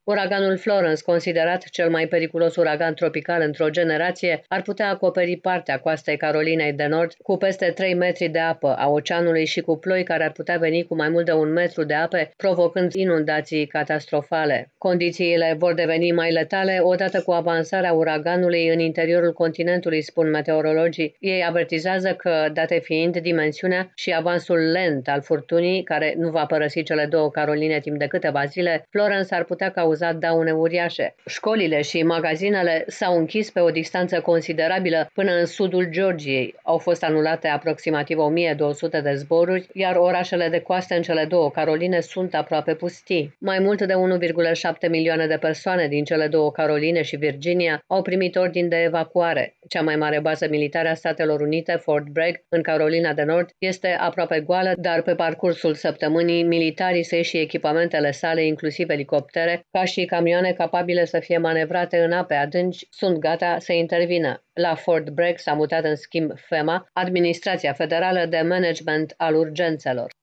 Uraganul Florence, considerat cel mai periculos uragan tropical într-o generație, ar putea acoperi partea coastei Carolinei de Nord cu peste 3 metri de apă a oceanului și cu ploi care ar putea veni cu mai mult de 1 metru de ape, provocând inundații catastrofale. Condițiile vor deveni mai letale odată cu avansarea uraganului în interiorul continentului, spun meteorologii. Ei avertizează că, date fiind dimensiunea și avansul lent al furtunii, care nu va părăsi cele două Caroline timp de câteva zile, Florence ar putea cauza daune uriașe. Școlile și magazinele s-au închis pe o distanță considerabilă până în sudul Georgiei. Au fost anulate aproximativ 1200 de zboruri, iar orașele de coastă în cele două Caroline sunt aproape pustii. Mai mult de 1,7 milioane de persoane din cele două Caroline și Virginia au primit ordin de evacuare. Cea mai mare bază militară a Statelor Unite, Fort Bragg, în Carolina de Nord, este aproape goală, dar pe parcursul săptămânii, militarii săi și echipamentele sale, inclusiv elicoptere, ca și camioane capabile să fie manevrate în ape adânci, sunt gata să intervină. La Fort Bragg s-a mutat în schimb FEMA, Administrația Federală de Management al Urgențelor.